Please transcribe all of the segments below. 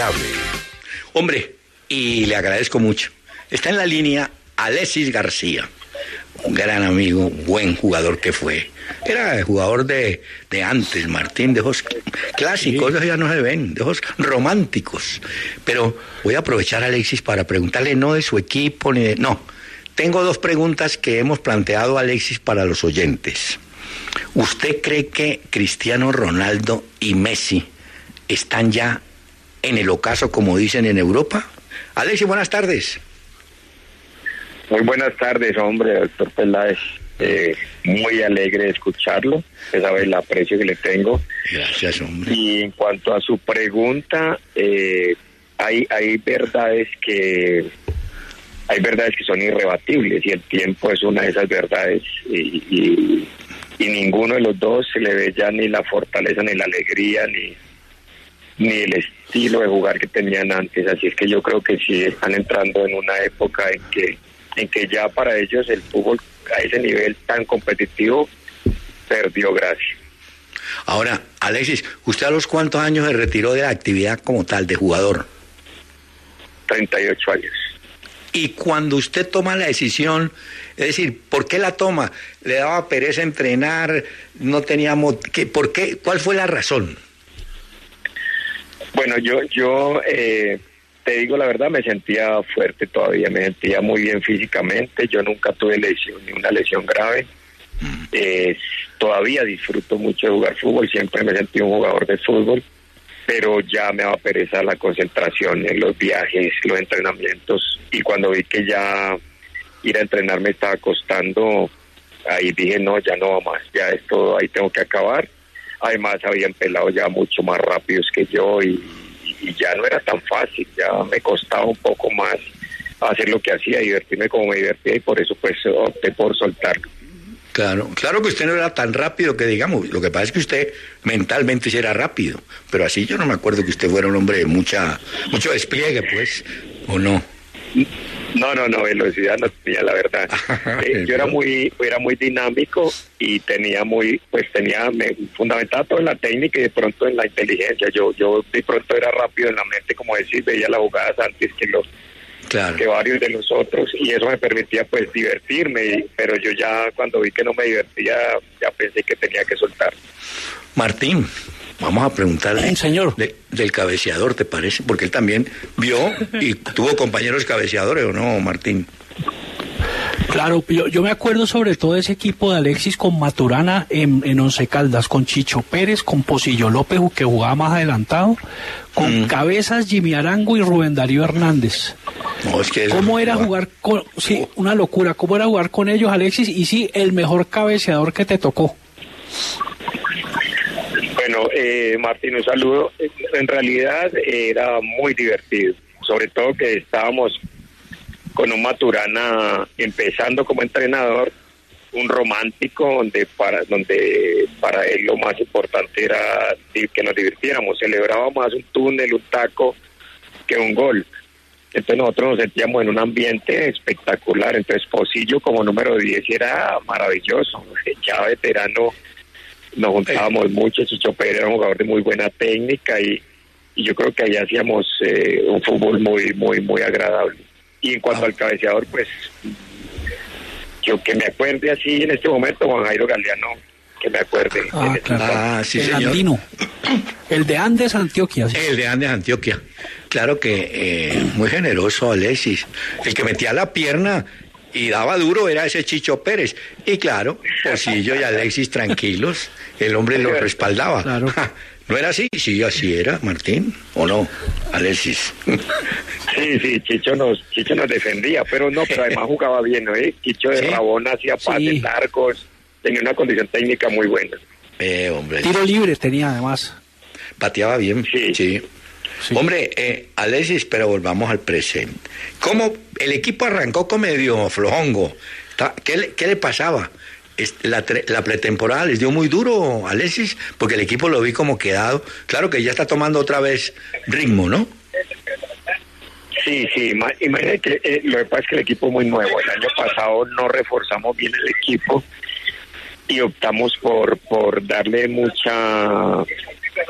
Hombre, y le agradezco mucho. Está en la línea Alexis García, un gran amigo, buen jugador que fue. Era el jugador de antes, Martín, de esos clásicos, esos ya no se ven, de esos románticos. Pero voy a aprovechar a Alexis para preguntarle no de su equipo, ni de... No, tengo dos preguntas que hemos planteado a Alexis para los oyentes. ¿Usted cree que Cristiano Ronaldo y Messi están ya en el ocaso, como dicen en Europa? Alexis, buenas tardes. Muy buenas tardes, hombre, doctor Peláez. Muy alegre de escucharlo. Usted sabe el aprecio que le tengo. Gracias, hombre. Y en cuanto a su pregunta, hay verdades que son irrebatibles y el tiempo es una de esas verdades y ninguno de los dos se le ve ya ni la fortaleza ni la alegría ni el estilo de jugar que tenían antes. Así es que yo creo que sí están entrando en una época en que ya para ellos el fútbol a ese nivel tan competitivo perdió gracia. Ahora, Alexis, ¿usted a los cuántos años se retiró de la actividad como tal de jugador? 38 años. Y cuando usted toma la decisión, es decir, ¿por qué la toma? ¿Le daba pereza entrenar? ¿No teníamos qué? ¿Por qué? ¿Cuál fue la razón? Bueno, yo te digo la verdad, me sentía fuerte todavía, me sentía muy bien físicamente, yo nunca tuve lesión, ni una lesión grave. Todavía disfruto mucho de jugar fútbol, siempre me sentí un jugador de fútbol, pero ya me daba pereza la concentración en los viajes, los entrenamientos, y cuando vi que ya ir a entrenar me estaba costando, ahí dije no, ya no va más, ya esto ahí tengo que acabar. Además habían pelado ya mucho más rápidos que yo y ya no era tan fácil, ya me costaba un poco más hacer lo que hacía, divertirme como me divertía y por eso pues opté por soltarlo. Claro que usted no era tan rápido que digamos, lo que pasa es que usted mentalmente sí era rápido, pero así yo no me acuerdo que usted fuera un hombre de mucho despliegue, pues, ¿o no? No, velocidad no tenía, la verdad. Yo era muy dinámico y me fundamentaba todo en la técnica y de pronto en la inteligencia. Yo de pronto era rápido en la mente, como decir, veía las jugadas antes que varios de los otros y eso me permitía pues divertirme, pero yo ya cuando vi que no me divertía, ya pensé que tenía que soltar. Martín, vamos a preguntarle señor. Del cabeceador, ¿te parece? Porque él también vio y tuvo compañeros cabeceadores, ¿o no, Martín? Claro, yo me acuerdo sobre todo de ese equipo de Alexis con Maturana en Once Caldas, con Chicho Pérez, con Pocillo López, que jugaba más adelantado, con Cabezas, Jimmy Arango y Rubén Darío Hernández. No, es que ¿Cómo era jugar con... Sí, una locura. ¿Cómo era jugar con ellos, Alexis? Y sí, el mejor cabeceador que te tocó. Bueno, Martín, un saludo. En realidad era muy divertido, sobre todo que estábamos con un Maturana empezando como entrenador, un romántico donde para él lo más importante era que nos divirtiéramos, celebrábamos más un túnel, un taco que un gol. Entonces nosotros nos sentíamos en un ambiente espectacular. Entonces Pocillo como número 10 era maravilloso, ya veterano, nos juntábamos mucho. Chicho Pérez era un jugador de muy buena técnica y yo creo que ahí hacíamos un fútbol muy, muy, muy agradable. Y en cuanto al cabeceador, pues yo que me acuerde así en este momento, Juan Jairo Galeano, que me acuerde. Claro. Sí, el señor. andino, el de Andes, Antioquia. ¿Sí? El de Andes, Antioquia. Claro que muy generoso, Alexis. El que metía la pierna y daba duro era ese Chicho Pérez. Y claro, Pocillo y Alexis tranquilos, el hombre lo respaldaba. Claro. ¿No era así? Sí, así era, Martín, ¿o no, Alexis? Sí, Chicho nos defendía, pero además jugaba bien, ¿no? Chicho de Rabona hacía pases largos, tenía una condición técnica muy buena. Hombre. Tiro libre tenía además. Pateaba bien, sí. Hombre, Alexis, pero volvamos al presente. ¿Cómo el equipo arrancó con medio flojongo? ¿Qué le pasaba? La pretemporada les dio muy duro, Alexis, porque el equipo lo vi como quedado. Claro que ya está tomando otra vez ritmo, ¿no? Sí, imagínate que lo que pasa es que el equipo es muy nuevo. El año pasado no reforzamos bien el equipo y optamos por darle mucha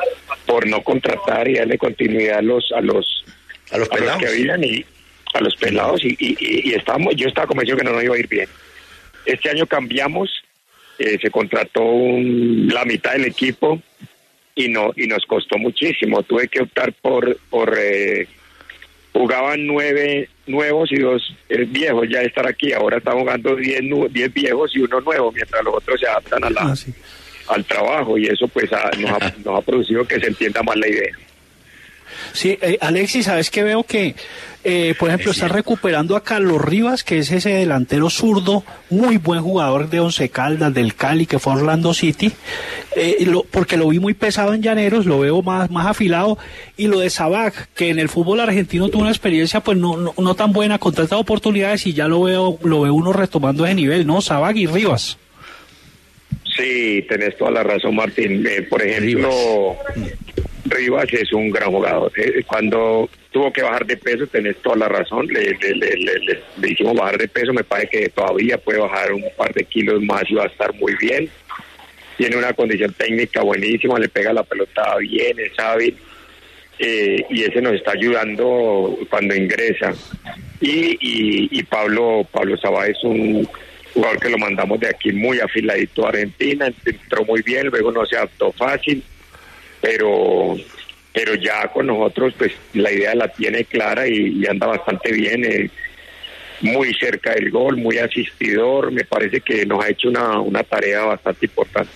por no contratar y darle continuidad a los pelados que habían y a los pelados y yo estaba convencido que no nos iba a ir bien. Este año cambiamos, se contrató la mitad del equipo y nos costó muchísimo. Tuve que optar por jugaban 9 nuevos y 2 viejos ya estar aquí. Ahora están jugando 10 viejos y 1 nuevo, mientras los otros se adaptan al trabajo, y eso pues nos ha producido que se entienda más la idea. Sí, Alexis, ¿sabes qué veo? Que, por ejemplo, está recuperando a Carlos Rivas, que es ese delantero zurdo, muy buen jugador de Once Caldas, del Cali, que fue a Orlando City, porque lo vi muy pesado en Llaneros, lo veo más afilado, y lo de Sabac, que en el fútbol argentino tuvo una experiencia pues no tan buena, con tantas oportunidades, y ya lo veo uno retomando ese nivel, ¿no? Sabac y Rivas. Sí, tenés toda la razón, Martín. Por ejemplo, Rivas es un gran jugador. Cuando tuvo que bajar de peso, tenés toda la razón. Le hicimos bajar de peso. Me parece que todavía puede bajar un par de kilos más y va a estar muy bien. Tiene una condición técnica buenísima, le pega la pelota bien, es hábil. Y ese nos está ayudando cuando ingresa. Y Pablo Sabá es un jugador que lo mandamos de aquí muy afiladito a Argentina, entró muy bien, luego no se adaptó fácil, pero ya con nosotros pues la idea la tiene clara y anda bastante bien, muy cerca del gol, muy asistidor. Me parece que nos ha hecho una tarea bastante importante.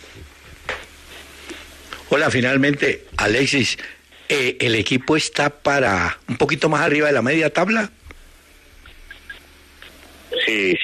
Hola, finalmente, Alexis, ¿el equipo está para un poquito más arriba de la media tabla? Sí.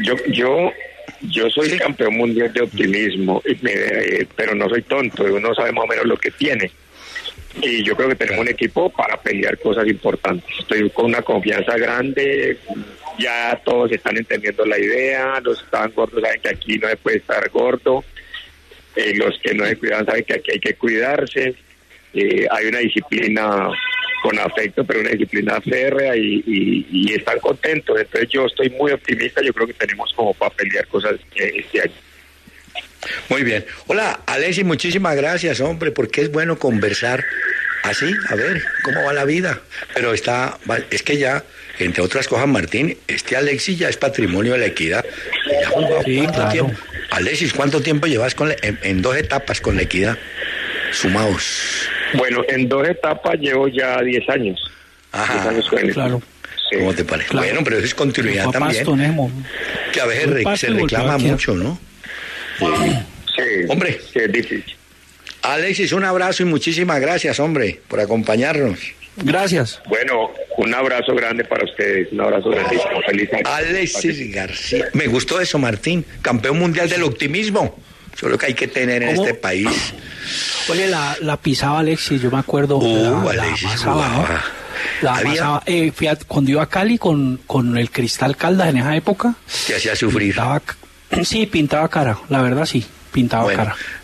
Yo soy campeón mundial de optimismo, pero no soy tonto, uno sabe más o menos lo que tiene. Y yo creo que tenemos un equipo para pelear cosas importantes. Estoy con una confianza grande, ya todos están entendiendo la idea, los que estaban gordos saben que aquí no se puede estar gordo, los que no se cuidan saben que aquí hay que cuidarse, hay una disciplina con afecto, pero una disciplina férrea y están contentos. Entonces yo estoy muy optimista, yo creo que tenemos como para pelear cosas este año. Muy bien. Hola, Alexis, muchísimas gracias, hombre, porque es bueno conversar así, a ver cómo va la vida. Pero es que ya, entre otras cosas, Martín, Alexis ya es patrimonio de la Equidad. Ya ha jugado ¿cuánto tiempo? Alexis, ¿cuánto tiempo llevas en 2 etapas con la Equidad sumados? Bueno, en 2 etapas llevo ya 10 años. Ajá, 10 años con él. Claro. Sí. ¿Cómo te parece? Claro. Bueno, pero eso es continuidad también. Que a veces se reclama mucho, ¿no? Sí. Hombre. Sí, es difícil. Alexis, un abrazo y muchísimas gracias, hombre, por acompañarnos. Gracias. Bueno, un abrazo grande para ustedes, un abrazo grandísimo. Feliz año. Alexis García. Me gustó eso, Martín. Campeón mundial del optimismo. Eso es lo que hay que tener en este país. Oye, la pisaba Alexis, yo me acuerdo. Alexis amasaba, ¿no? La amasaba. Fíjate, cuando iba a Cali con el Cristal Caldas en esa época. Que hacía sufrir. Pintaba cara, la verdad sí, pintaba cara.